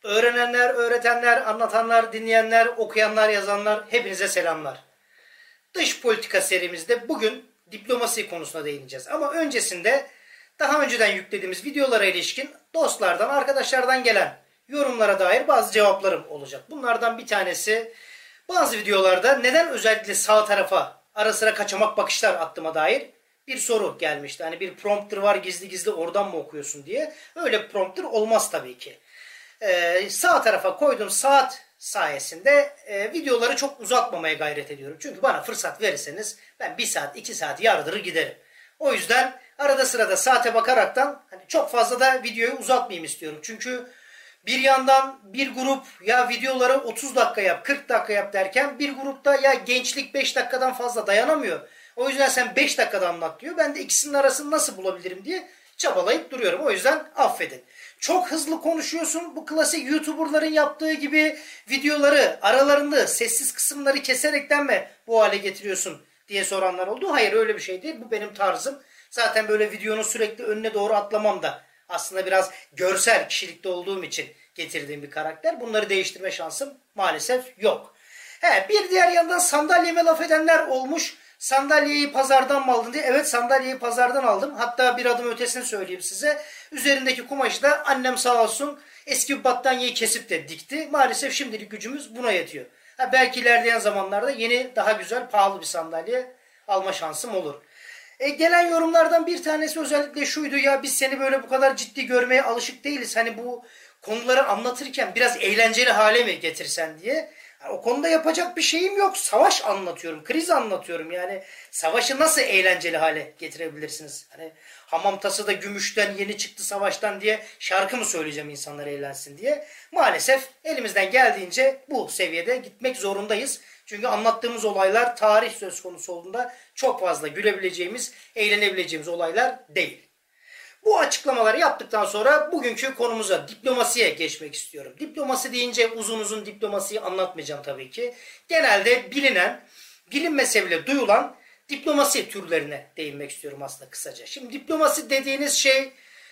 Öğrenenler, öğretenler, anlatanlar, dinleyenler, okuyanlar, yazanlar hepinize selamlar. Dış politika serimizde bugün diplomasi konusuna değineceğiz. Ama öncesinde daha önceden yüklediğimiz videolara ilişkin dostlardan, arkadaşlardan gelen yorumlara dair bazı cevaplarım olacak. Bunlardan bir tanesi bazı videolarda neden özellikle sağ tarafa ara sıra kaçamak bakışlar attığıma dair bir soru gelmişti. Hani bir prompter var gizli gizli oradan mı okuyorsun diye. Öyle bir prompter olmaz tabii ki. Sağ tarafa koyduğum saat sayesinde videoları çok uzatmamaya gayret ediyorum. Çünkü bana fırsat verirseniz ben 1 saat 2 saat yardırır giderim. O yüzden arada sırada saate bakaraktan hani çok fazla da videoyu uzatmayayım istiyorum. Çünkü bir yandan bir grup ya videoları 30 dakika yap 40 dakika yap derken bir grupta ya gençlik 5 dakikadan fazla dayanamıyor. O yüzden sen 5 dakikada anlat diyor. Ben de ikisinin arasını nasıl bulabilirim diye çabalayıp duruyorum. O yüzden affedin. Çok hızlı konuşuyorsun. Bu klasik YouTuber'ların yaptığı gibi videoları aralarında sessiz kısımları keserekten mi bu hale getiriyorsun diye soranlar oldu. Hayır öyle bir şey değil. Bu benim tarzım. Zaten böyle videonun sürekli önüne doğru atlamam da aslında biraz görsel kişilikte olduğum için getirdiğim bir karakter. Bunları değiştirme şansım maalesef yok. Bir diğer yandan sandalyeme laf edenler olmuş. Sandalyeyi pazardan mı aldın diye. Evet, sandalyeyi pazardan aldım. Hatta bir adım ötesini söyleyeyim size. Üzerindeki kumaşı da annem sağ olsun eski bir battaniyeyi kesip de dikti. Maalesef şimdilik gücümüz buna yetiyor. Belki ilerleyen zamanlarda yeni daha güzel pahalı bir sandalye alma şansım olur. Gelen yorumlardan bir tanesi özellikle şuydu. Ya biz seni böyle bu kadar ciddi görmeye alışık değiliz. Hani bu konuları anlatırken biraz eğlenceli hale mi getirsen diye. O konuda yapacak bir şeyim yok. Savaş anlatıyorum, kriz anlatıyorum. Yani savaşı nasıl eğlenceli hale getirebilirsiniz? Hani hamam tası da gümüşten yeni çıktı savaştan diye şarkı mı söyleyeceğim insanlar eğlensin diye. Maalesef elimizden geldiğince bu seviyede gitmek zorundayız. Çünkü anlattığımız olaylar tarih söz konusu olduğunda çok fazla gülebileceğimiz, eğlenebileceğimiz olaylar değil. Bu açıklamaları yaptıktan sonra bugünkü konumuza, diplomasiye geçmek istiyorum. Diplomasi deyince uzun uzun diplomasiyi anlatmayacağım tabii ki. Genelde bilinen, bilinmese bile duyulan diplomasi türlerine değinmek istiyorum aslında kısaca. Şimdi diplomasi dediğiniz şey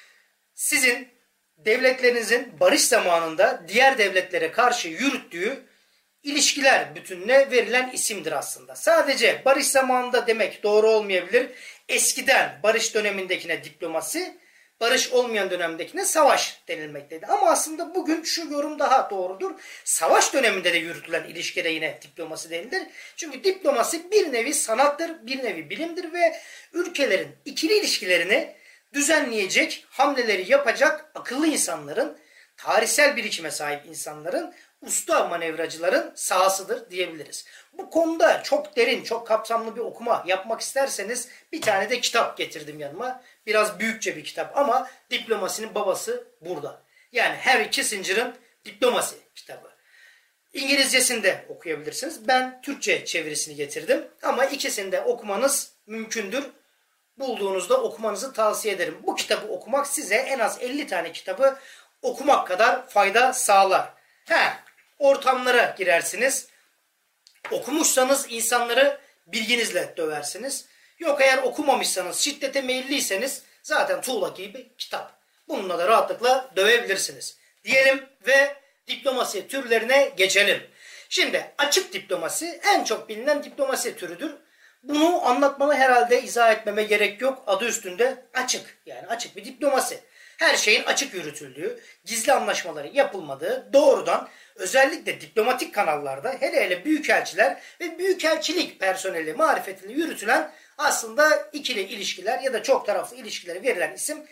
sizin devletlerinizin barış zamanında diğer devletlere karşı yürüttüğü ilişkiler bütününe verilen isimdir aslında. Sadece barış zamanında demek doğru olmayabilir. Eskiden barış dönemindekine diplomasi, barış olmayan dönemdekine savaş denilmekteydi. Ama aslında bugün şu yorum daha doğrudur. Savaş döneminde de yürütülen ilişkide yine diplomasi denilir. Çünkü diplomasi bir nevi sanattır, bir nevi bilimdir ve ülkelerin ikili ilişkilerini düzenleyecek, hamleleri yapacak akıllı insanların, tarihsel birikime sahip insanların, usta manevracıların sahasıdır diyebiliriz. Bu konuda çok derin, çok kapsamlı bir okuma yapmak isterseniz bir tane de kitap getirdim yanıma. Biraz büyükçe bir kitap ama diplomasinin babası burada. Yani Henry Kissinger'ın Diplomasi kitabı. İngilizcesini de okuyabilirsiniz. Ben Türkçe çevirisini getirdim ama ikisini de okumanız mümkündür. Bulduğunuzda okumanızı tavsiye ederim. Bu kitabı okumak size en az 50 tane kitabı okumak kadar fayda sağlar. Ortamlara girersiniz. Okumuşsanız insanları bilginizle döversiniz. Yok eğer okumamışsanız, şiddete meyilliyseniz zaten tuğla gibi kitap. Bununla da rahatlıkla dövebilirsiniz. Diyelim ve diplomasi türlerine geçelim. Şimdi açık diplomasi en çok bilinen diplomasi türüdür. Bunu anlatmama herhalde izah etmeme gerek yok. Adı üstünde açık. Yani açık bir diplomasi. Her şeyin açık yürütüldüğü, gizli anlaşmaların yapılmadığı, doğrudan özellikle diplomatik kanallarda hele hele büyükelçiler ve büyükelçilik personeli marifetiyle yürütülen aslında ikili ilişkiler ya da çok taraflı ilişkilere verilen isim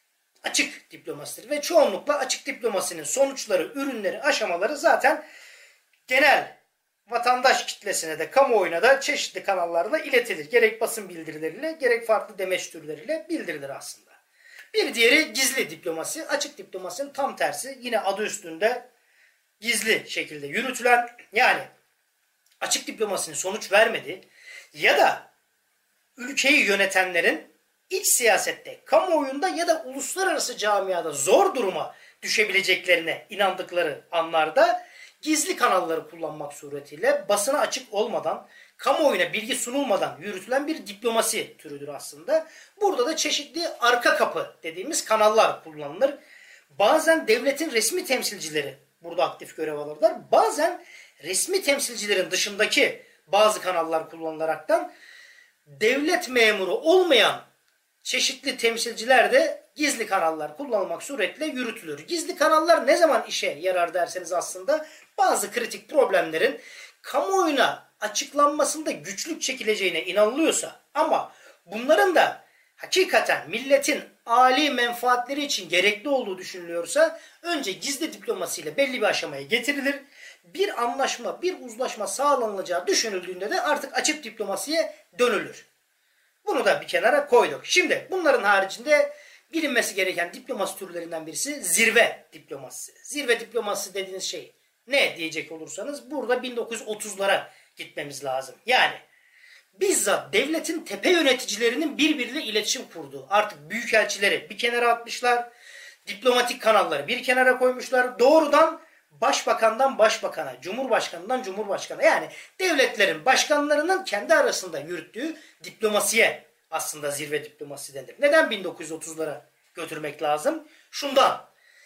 açık diplomasidir. Ve çoğunlukla açık diplomasinin sonuçları, ürünleri, aşamaları zaten genel vatandaş kitlesine de kamuoyuna da çeşitli kanallarla iletilir. Gerek basın bildirileriyle gerek farklı demeç türleriyle bildirilir aslında. Bir diğeri gizli diplomasi. Açık diplomasinin tam tersi. Yine adı üstünde gizli şekilde yürütülen, yani açık diplomasinin sonuç vermediği ya da ülkeyi yönetenlerin iç siyasette, kamuoyunda ya da uluslararası camiada zor duruma düşebileceklerine inandıkları anlarda gizli kanalları kullanmak suretiyle basına açık olmadan, kamuoyuna bilgi sunulmadan yürütülen bir diplomasi türüdür aslında. Burada da çeşitli arka kapı dediğimiz kanallar kullanılır. Bazen devletin resmi temsilcileri burada aktif görev alırlar. Bazen resmi temsilcilerin dışındaki bazı kanallar kullanılaraktan devlet memuru olmayan çeşitli temsilciler de gizli kanallar kullanılmak suretiyle yürütülür. Gizli kanallar ne zaman işe yarar derseniz aslında bazı kritik problemlerin kamuoyuna açıklanmasında güçlük çekileceğine inanılıyorsa ama bunların da hakikaten milletin âli menfaatleri için gerekli olduğu düşünülüyorsa önce gizli diplomasiyle belli bir aşamaya getirilir. Bir anlaşma, bir uzlaşma sağlanılacağı düşünüldüğünde de artık açık diplomasiye dönülür. Bunu da bir kenara koyduk. Şimdi bunların haricinde bilinmesi gereken diplomasi türlerinden birisi zirve diplomasisi. Zirve diplomasisi dediğiniz şey ne diyecek olursanız burada 1930'lara gitmemiz lazım. Yani bizzat devletin tepe yöneticilerinin birbiriyle iletişim kurduğu artık büyükelçileri bir kenara atmışlar. Diplomatik kanalları bir kenara koymuşlar. Doğrudan başbakandan başbakana, cumhurbaşkanından cumhurbaşkanına yani devletlerin başkanlarının kendi arasında yürüttüğü diplomasiye aslında zirve diplomasi denir. Neden 1930'lara götürmek lazım? Şundan.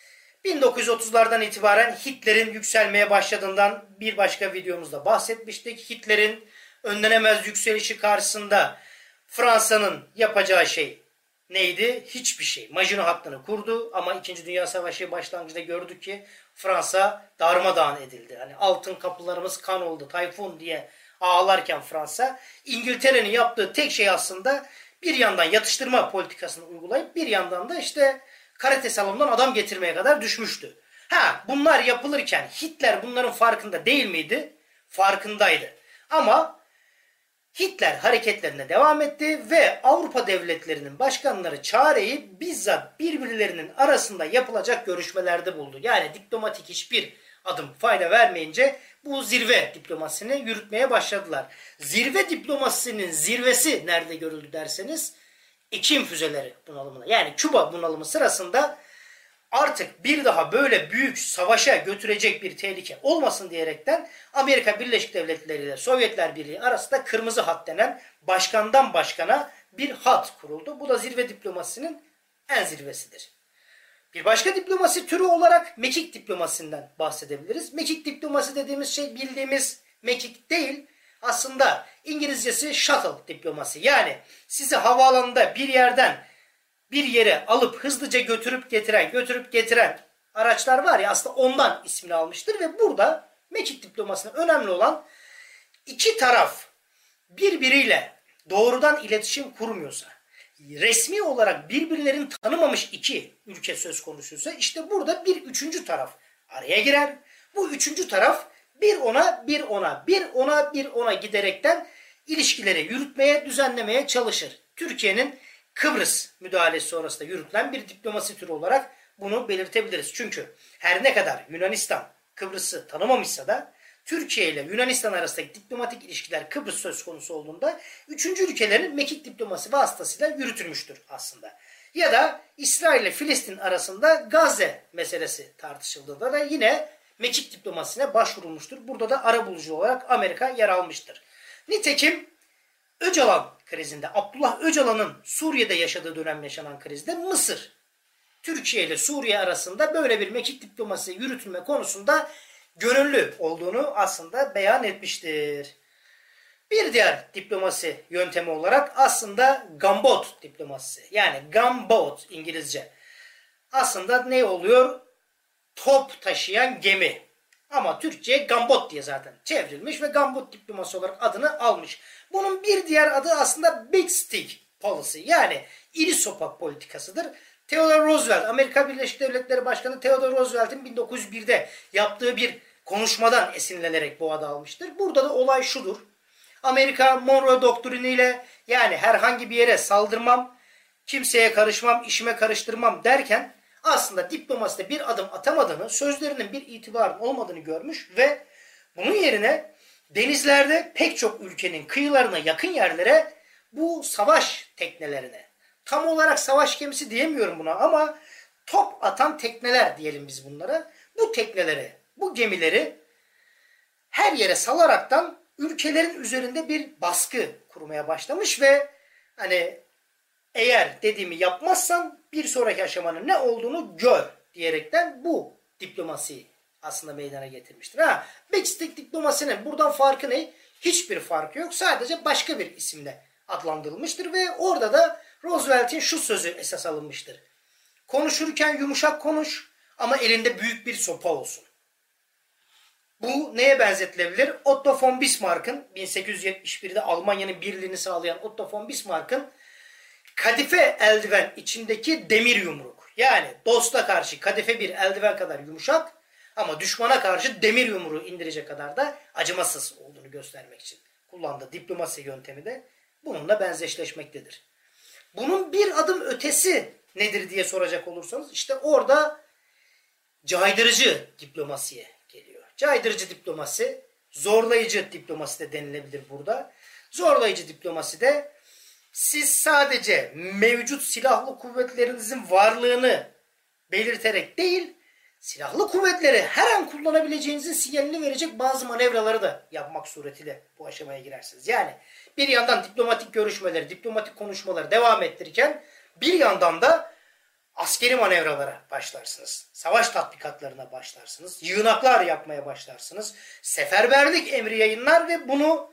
1930'lardan itibaren Hitler'in yükselmeye başladığından bir başka videomuzda bahsetmiştik. Hitler'in önlenemez yükselişi karşısında Fransa'nın yapacağı şey neydi? Hiçbir şey. Maginot Hattı'nı kurdu ama 2. Dünya Savaşı başlangıcında gördük ki Fransa darmadağın edildi. Hani altın kapılarımız kan oldu, tayfun diye ağlarken Fransa, İngiltere'nin yaptığı tek şey aslında bir yandan yatıştırma politikasını uygulayıp bir yandan da işte karate salonundan adam getirmeye kadar düşmüştü. Bunlar yapılırken Hitler bunların farkında değil miydi? Farkındaydı. Ama Hitler hareketlerine devam etti ve Avrupa devletlerinin başkanları çareyi bizzat birbirlerinin arasında yapılacak görüşmelerde buldu. Yani diplomatik hiçbir adım fayda vermeyince bu zirve diplomasisini yürütmeye başladılar. Zirve diplomasisinin zirvesi nerede görüldü derseniz Ekim füzeleri bunalımına yani Küba bunalımı sırasında artık bir daha böyle büyük savaşa götürecek bir tehlike olmasın diyerekten Amerika Birleşik Devletleri ile Sovyetler Birliği arasında kırmızı hat denen başkandan başkana bir hat kuruldu. Bu da zirve diplomasisinin en zirvesidir. Bir başka diplomasi türü olarak mekik diplomasisinden bahsedebiliriz. Mekik diplomasi dediğimiz şey bildiğimiz mekik değil. Aslında İngilizcesi shuttle diplomasi. Yani sizi havaalanında bir yerden bir yere alıp hızlıca götürüp getiren araçlar var ya aslında ondan ismini almıştır ve burada mekik diplomasisinde önemli olan iki taraf birbiriyle doğrudan iletişim kurmuyorsa, resmi olarak birbirlerini tanımamış iki ülke söz konusuysa işte burada bir üçüncü taraf araya girer. Bu üçüncü taraf bir ona giderekten ilişkileri yürütmeye, düzenlemeye çalışır. Türkiye'nin Kıbrıs müdahalesi sonrasında yürütülen bir diplomasi türü olarak bunu belirtebiliriz. Çünkü her ne kadar Yunanistan Kıbrıs'ı tanımamışsa da Türkiye ile Yunanistan arasındaki diplomatik ilişkiler Kıbrıs söz konusu olduğunda üçüncü ülkelerin mekik diplomasi vasıtasıyla yürütülmüştür aslında. Ya da İsrail ile Filistin arasında Gazze meselesi tartışıldığında da yine mekik diplomasisine başvurulmuştur. Burada da arabulucu olarak Amerika yer almıştır. Nitekim Öcalan krizinde, Abdullah Öcalan'ın Suriye'de yaşadığı dönem yaşanan krizde Mısır, Türkiye ile Suriye arasında böyle bir mekik diplomasi yürütülme konusunda gönüllü olduğunu aslında beyan etmiştir. Bir diğer diplomasi yöntemi olarak aslında gunboat diplomasisi. Yani gunboat İngilizce. Aslında ne oluyor? Top taşıyan gemi. Ama Türkçe'ye gunboat diye zaten çevrilmiş ve gunboat diplomasi olarak adını almış. Bunun bir diğer adı aslında big stick policy yani iri sopa politikasıdır. Theodore Roosevelt, Amerika Birleşik Devletleri Başkanı Theodore Roosevelt'in 1901'de yaptığı bir konuşmadan esinlenerek bu adı almıştır. Burada da olay şudur. Amerika Monroe doktriniyle yani herhangi bir yere saldırmam, kimseye karışmam, işime karıştırmam derken aslında diplomaside bir adım atamadığını, sözlerinin bir itibarın olmadığını görmüş ve bunun yerine denizlerde pek çok ülkenin kıyılarına yakın yerlere bu savaş teknelerine, tam olarak savaş gemisi diyemiyorum buna ama top atan tekneler diyelim biz bunlara. Bu tekneleri, bu gemileri her yere salaraktan ülkelerin üzerinde bir baskı kurmaya başlamış ve hani eğer dediğimi yapmazsan bir sonraki aşamanın ne olduğunu gör diyerekten bu diplomasiyi aslında meydana getirmiştir. Backstreet diplomasinin buradan farkı ne? Hiçbir farkı yok. Sadece başka bir isimle adlandırılmıştır ve orada da Roosevelt'in şu sözü esas alınmıştır. Konuşurken yumuşak konuş ama elinde büyük bir sopa olsun. Bu neye benzetilebilir? Otto von Bismarck'ın 1871'de Almanya'nın birliğini sağlayan Otto von Bismarck'ın kadife eldiven içindeki demir yumruk. Yani dosta karşı kadife bir eldiven kadar yumuşak ama düşmana karşı demir yumruğu indirecek kadar da acımasız olduğunu göstermek için kullandığı diplomasi yöntemi de bununla benzeşleşmektedir. Bunun bir adım ötesi nedir diye soracak olursanız işte orada caydırıcı diplomasiye geliyor. Caydırıcı diplomasi, zorlayıcı diplomasi de denilebilir burada. Zorlayıcı diplomasi de siz sadece mevcut silahlı kuvvetlerinizin varlığını belirterek değil, silahlı kuvvetleri her an kullanabileceğinizin sinyalini verecek bazı manevraları da yapmak suretiyle bu aşamaya girersiniz. Yani bir yandan diplomatik görüşmeleri, diplomatik konuşmaları devam ettirirken bir yandan da askeri manevralara başlarsınız. Savaş tatbikatlarına başlarsınız. Yığınaklar yapmaya başlarsınız. Seferberlik emri yayınlar ve bunu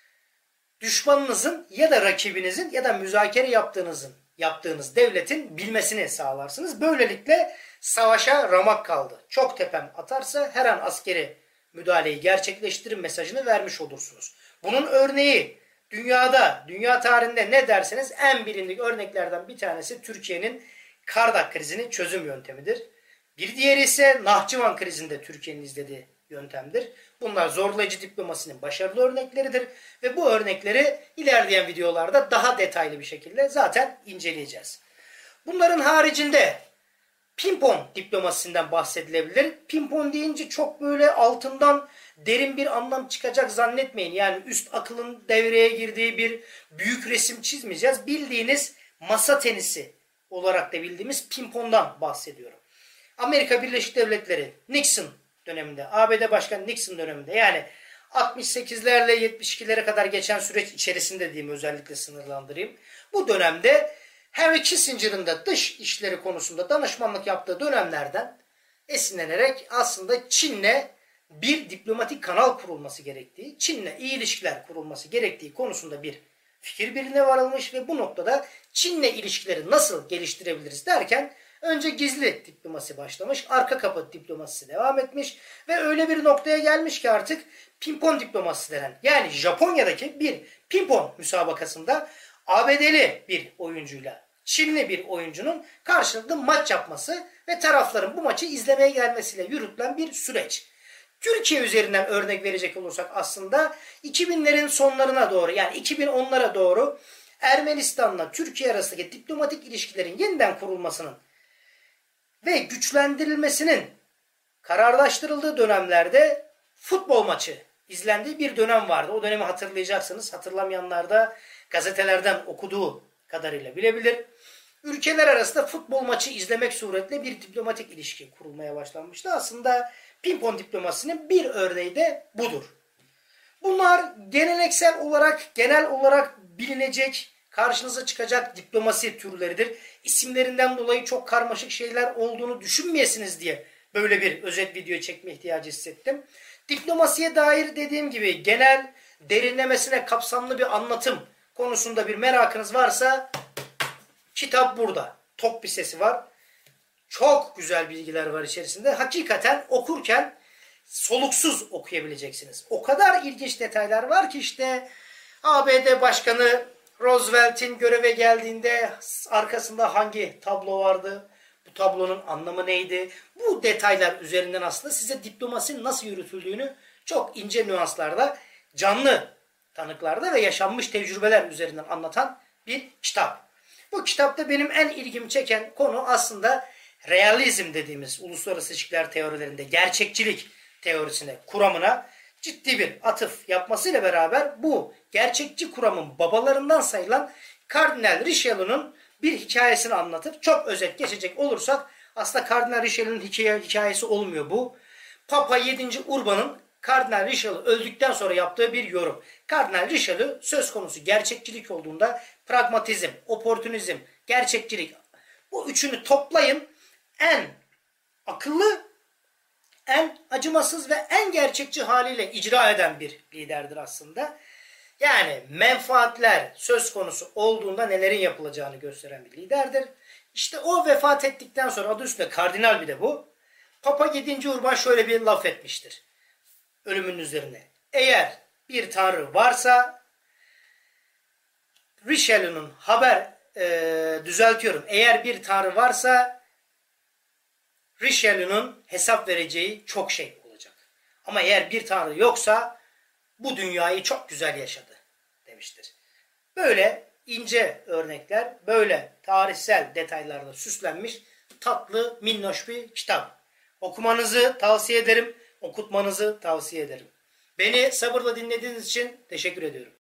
düşmanınızın ya da rakibinizin ya da müzakere yaptığınız devletin bilmesini sağlarsınız. Böylelikle savaşa ramak kaldı. Çok tepem atarsa her an askeri müdahaleyi gerçekleştirin mesajını vermiş olursunuz. Bunun örneği dünya tarihinde ne derseniz en bilindik örneklerden bir tanesi Türkiye'nin Kardak krizinin çözüm yöntemidir. Bir diğeri ise Nahçıvan krizinde Türkiye'nin izlediği yöntemdir. Bunlar zorlayıcı diplomasinin başarılı örnekleridir ve bu örnekleri ilerleyen videolarda daha detaylı bir şekilde zaten inceleyeceğiz. Bunların haricinde pimpon diplomasisinden bahsedilebilir. Pimpon deyince çok böyle altından derin bir anlam çıkacak zannetmeyin. Yani üst akılın devreye girdiği bir büyük resim çizmeyeceğiz. Bildiğiniz masa tenisi olarak da bildiğimiz pimpondan bahsediyorum. Amerika Birleşik Devletleri Nixon döneminde, ABD Başkanı Nixon döneminde yani 68'lerle 72'lere kadar geçen süreç içerisinde diyeyim özellikle sınırlandırayım. Bu dönemde Henry Kissinger'ın da dış işleri konusunda danışmanlık yaptığı dönemlerden esinlenerek aslında Çin'le bir diplomatik kanal kurulması gerektiği, Çin'le iyi ilişkiler kurulması gerektiği konusunda bir fikir birliğine varılmış ve bu noktada Çin'le ilişkileri nasıl geliştirebiliriz derken önce gizli diplomasi başlamış, arka kapı diplomasisi devam etmiş ve öyle bir noktaya gelmiş ki artık pimpon diplomasisi denen yani Japonya'daki bir pimpon müsabakasında ABD'li bir oyuncuyla Çinli bir oyuncunun karşılıklı maç yapması ve tarafların bu maçı izlemeye gelmesiyle yürütülen bir süreç. Türkiye üzerinden örnek verecek olursak aslında 2000'lerin sonlarına doğru yani 2010'lara doğru Ermenistan'la Türkiye arasındaki diplomatik ilişkilerin yeniden kurulmasının ve güçlendirilmesinin kararlaştırıldığı dönemlerde futbol maçı izlendiği bir dönem vardı. O dönemi hatırlayacaksınız. Hatırlamayanlar da gazetelerden okuduğu kadarıyla bilebilir. Ülkeler arasında futbol maçı izlemek suretiyle bir diplomatik ilişki kurulmaya başlanmıştı. Aslında pimpon diplomasinin bir örneği de budur. Bunlar genel olarak bilinecek, karşınıza çıkacak diplomasi türleridir. İsimlerinden dolayı çok karmaşık şeyler olduğunu düşünmeyesiniz diye böyle bir özet video çekme ihtiyacı hissettim. Diplomasiye dair dediğim gibi genel, derinlemesine kapsamlı bir anlatım konusunda bir merakınız varsa kitap burada. Tok bir sesi var. Çok güzel bilgiler var içerisinde. Hakikaten okurken soluksuz okuyabileceksiniz. O kadar ilginç detaylar var ki işte ABD Başkanı Roosevelt'in göreve geldiğinde arkasında hangi tablo vardı? Bu tablonun anlamı neydi? Bu detaylar üzerinden aslında size diplomasinin nasıl yürütüldüğünü çok ince nüanslarda, canlı tanıklarda ve yaşanmış tecrübeler üzerinden anlatan bir kitap. Bu kitapta benim en ilgimi çeken konu aslında realizm dediğimiz uluslararası ilişkiler teorilerinde gerçekçilik teorisine, kuramına ciddi bir atıf yapmasıyla beraber bu gerçekçi kuramın babalarından sayılan Kardinal Richelieu'nun bir hikayesini anlatır. Çok özet geçecek olursak aslında Kardinal Richelieu'nun hikayesi olmuyor bu. Papa 7. Urban'ın Kardinal Richelieu öldükten sonra yaptığı bir yorum. Kardinal Richelieu söz konusu gerçekçilik olduğunda pragmatizm, oportunizm, gerçekçilik bu üçünü toplayın en akıllı, en acımasız ve en gerçekçi haliyle icra eden bir liderdir aslında. Yani menfaatler söz konusu olduğunda nelerin yapılacağını gösteren bir liderdir. İşte o vefat ettikten sonra, adı üstünde kardinal bir de bu, Papa 7. Urban şöyle bir laf etmiştir ölümünün üzerine. Eğer bir tanrı varsa, Richelieu'nun düzeltiyorum. Eğer bir tanrı varsa Richelieu'nun hesap vereceği çok şey olacak. Ama eğer bir tanrı yoksa bu dünyayı çok güzel yaşadı demiştir. Böyle ince örnekler, böyle tarihsel detaylarla süslenmiş tatlı, minnoş bir kitap. Okumanızı tavsiye ederim, okutmanızı tavsiye ederim. Beni sabırla dinlediğiniz için teşekkür ediyorum.